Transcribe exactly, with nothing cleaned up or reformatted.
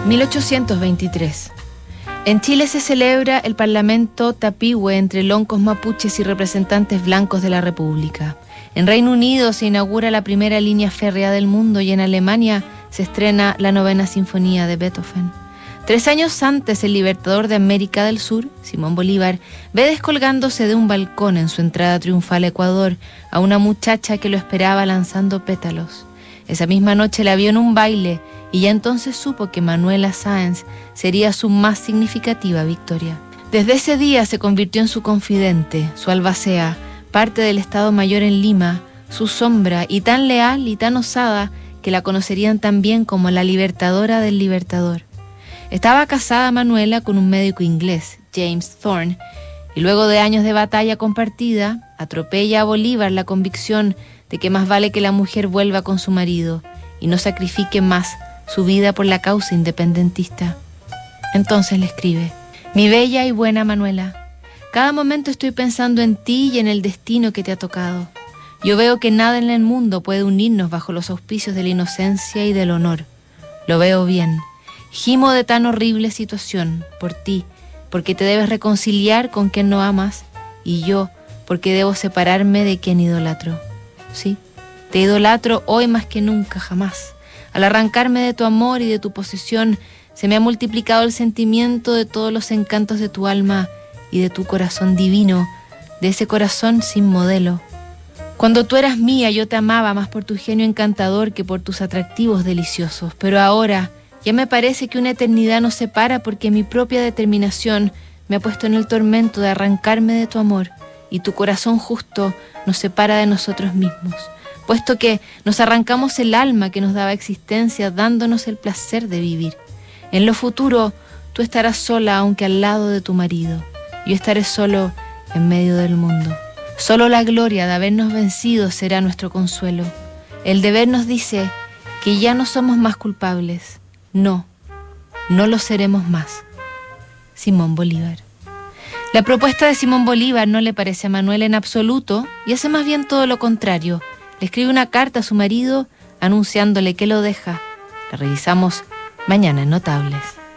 mil ochocientos veintitrés. En Chile se celebra el Parlamento Tapihue entre loncos mapuches y representantes blancos de la República. En Reino Unido se inaugura la primera línea férrea del mundo y en Alemania se estrena la novena sinfonía de Beethoven. Tres años antes, el libertador de América del Sur, Simón Bolívar, ve descolgándose de un balcón en su entrada triunfal a Ecuador a una muchacha que lo esperaba lanzando pétalos. Esa misma noche la vio en un baile y ya entonces supo que Manuela Sáenz sería su más significativa victoria. Desde ese día se convirtió en su confidente, su albacea, parte del Estado Mayor en Lima, su sombra, y tan leal y tan osada que la conocerían también como la libertadora del libertador. Estaba casada Manuela con un médico inglés, James Thorne, y luego de años de batalla compartida, atropella a Bolívar la convicción de que más vale que la mujer vuelva con su marido y no sacrifique más su vida por la causa independentista. Entonces le escribe: mi bella y buena Manuela, cada momento estoy pensando en ti y en el destino que te ha tocado. Yo veo que nada en el mundo puede unirnos bajo los auspicios de la inocencia y del honor. Lo veo bien. Gimo de tan horrible situación por ti, porque te debes reconciliar con quien no amas, y yo, porque debo separarme de quien idolatro. Sí, te idolatro hoy más que nunca, jamás. Al arrancarme de tu amor y de tu posesión, se me ha multiplicado el sentimiento de todos los encantos de tu alma y de tu corazón divino, de ese corazón sin modelo. Cuando tú eras mía, yo te amaba más por tu genio encantador que por tus atractivos deliciosos, pero ahora ya me parece que una eternidad nos separa porque mi propia determinación me ha puesto en el tormento de arrancarme de tu amor y tu corazón justo nos separa de nosotros mismos, puesto que nos arrancamos el alma que nos daba existencia dándonos el placer de vivir. En lo futuro tú estarás sola aunque al lado de tu marido, yo estaré solo en medio del mundo. Solo la gloria de habernos vencido será nuestro consuelo. El deber nos dice que ya no somos más culpables. No, no lo seremos más. Simón Bolívar. La propuesta de Simón Bolívar no le parece a Manuel en absoluto y hace más bien todo lo contrario. Le escribe una carta a su marido anunciándole que lo deja. La revisamos mañana en Notables.